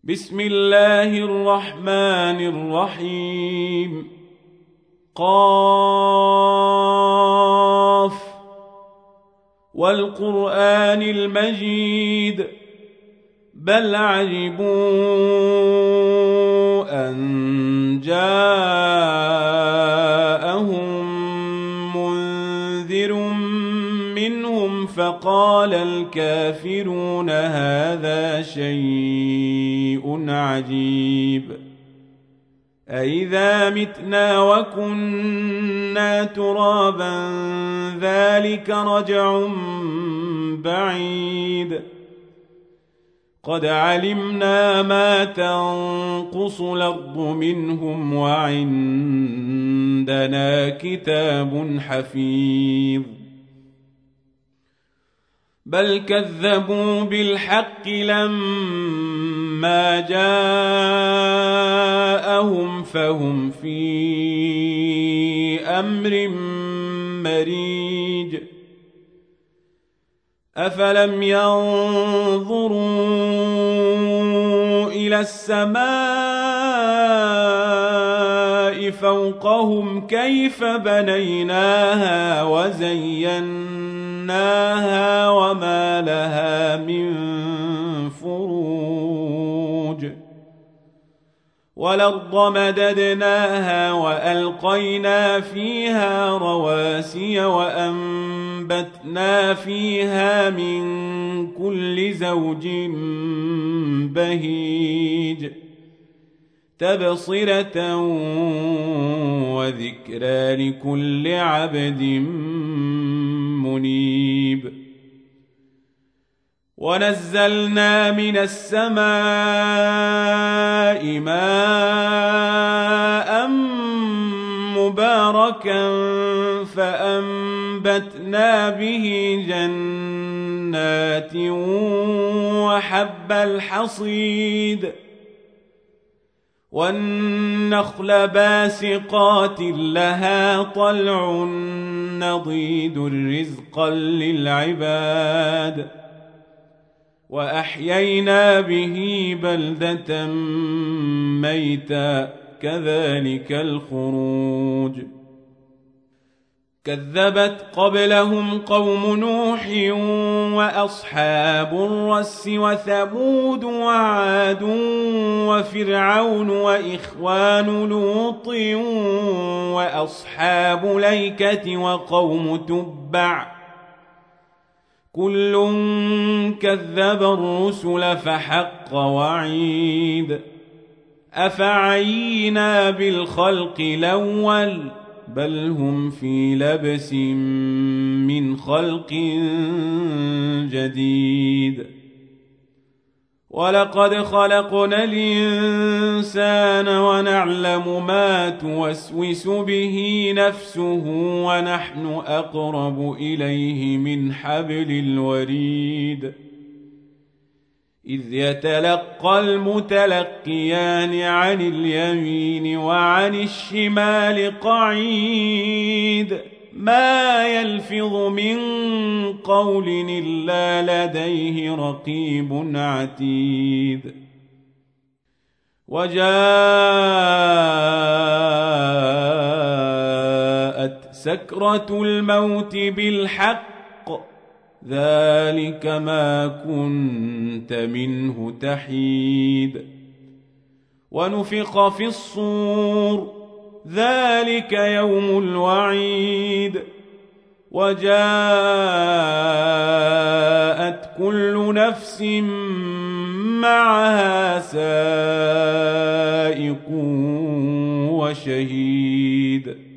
بسم الله الرحمن الرحيم. قاف والقرآن المجيد بل عجبوا أن جاءهم منذر منهم فقال الكافرون هذا شيء عجيب أإذا متنا وكنا ترابا ذلك رجع بعيد قد علمنا ما تنقص الأرض منهم وعندنا كتاب حفيظ بل كذبوا بالحق لما جاءهم فهم في أمر مريج أفلم ينظروا إلى السماء فوقهم كيف بنيناها وزيناها وما لها من فروج والأرض مددناها وألقينا فيها رواسي وأنبتنا فيها من كل زوج بهيج تبصرة وذكرى لكل عبد منيب ونزلنا من السماء ماء مباركا فأنبتنا به جنات وحب الحصيد والنخل باسقات لها طلع نضيد رزقا للعباد وأحيينا به بلدة ميتا كذلك الخروج كذبت قبلهم قوم نوح وأصحاب الرس وثمود وعاد وفرعون وإخوان لوط وأصحاب الأيكة وقوم تبع كل كذب الرسل فحق وعيد أفعينا بالخلق الأول بل هم في لبس من خلق جديد ولقد خلقنا الإنسان ونعلم ما توسوس به نفسه ونحن أقرب إليه من حبل الوريد إذ يتلقى المتلقيان عن اليمين وعن الشمال قعيد ما يلفظ من قول إلا لديه رقيب عتيد وجاءت سكرة الموت بالحق ذلك ما كنت منه تحيد ونفخ في الصور ذلك يوم الوعيد وجاءت كل نفس معها سائق وشهيد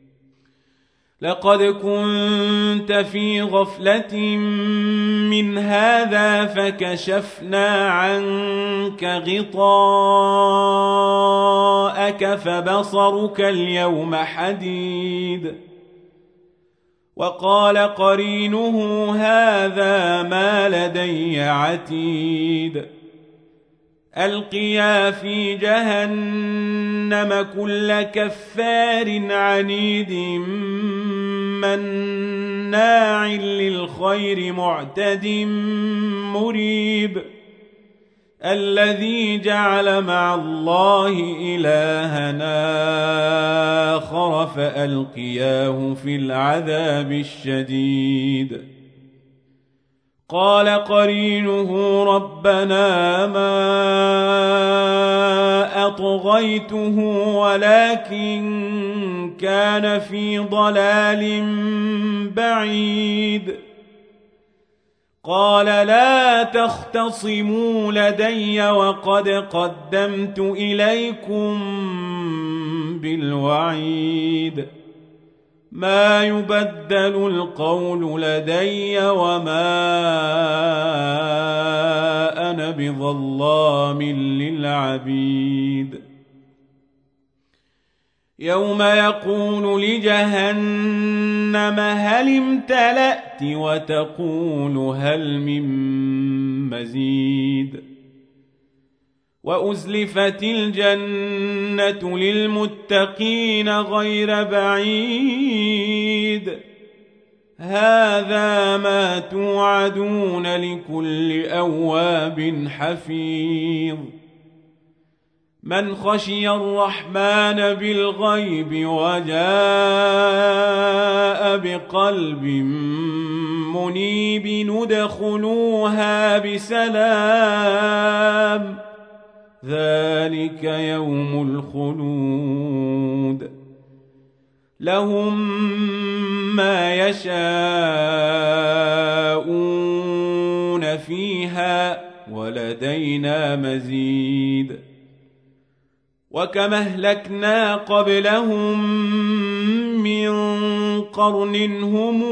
لقد كنت في غفلة من هذا فكشفنا عنك غطاءك فبصرك اليوم حديد وقال قرينه هذا ما لدي عتيد ألقيا في جهنم كل كفار عنيد مناع للخير معتد مريب الذي جعل مع الله إلهنا آخر فألقياه في العذاب الشديد. قال قرينه ربنا ما أطغيته ولكن كان في ضلال بعيد. قال لا تختصموا لدي وقد قدمت إليكم بالوعيد. ما يبدل القول لدي وما أنا بظلام للعبيد. يوم يقول لجهنم هل امتلأت وتقول هل من مزيد. وأزلفت الجنة للمتقين غير بعيد. هذا ما توعدون لكل أواب حفيظ. من خشي الرحمن بالغيب وجاء بقلب منيب ندخلوها بسلام. ذلك يوم الخلود. لهم ما يشاءون فيها ولدينا مزيد. وكم أهلكنا قبلهم من قرن هم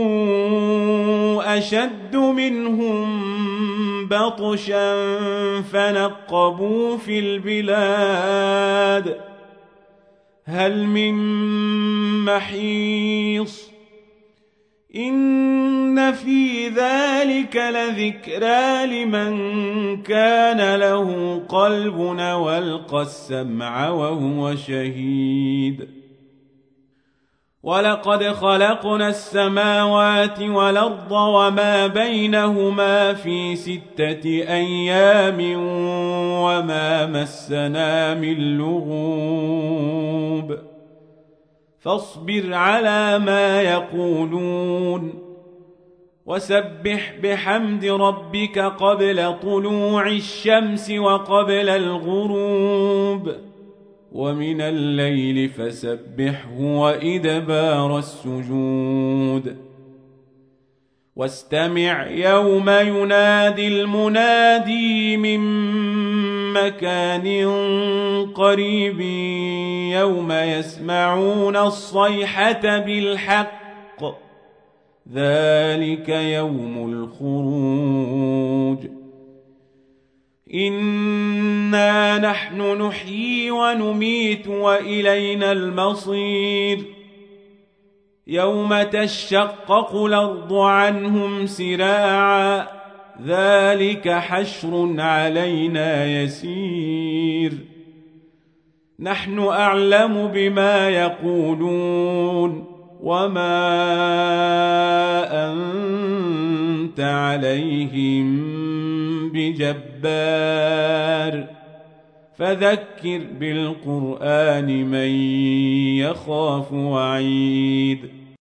أشد منهم بطشا فنقبوا في البلاد هل من محيص. إن في ذلك لذكرى لمن كان له قلب والقى السمع وهو شهيد. ولقد خلقنا السماوات والأرض وما بينهما في 6 أيام وما مسنا من لغوب. فاصبر على ما يقولون وسبح بحمد ربك قبل طلوع الشمس وقبل الغروب ومن الليل فسبحه وإدبار السجود. واستمع يوم ينادي المنادي من مكان قريب يوم يسمعون الصيحة بالحق. ذلك يوم الخروج. إنا نحن نحيي ونميت وإلينا المصير. يوم تشقق الأرض عنهم سراعا. ذلك حشر علينا يسير. نحن أعلم بما يقولون وما أنت عليهم بجبار. فذكر بالقرآن من يخاف وعيد.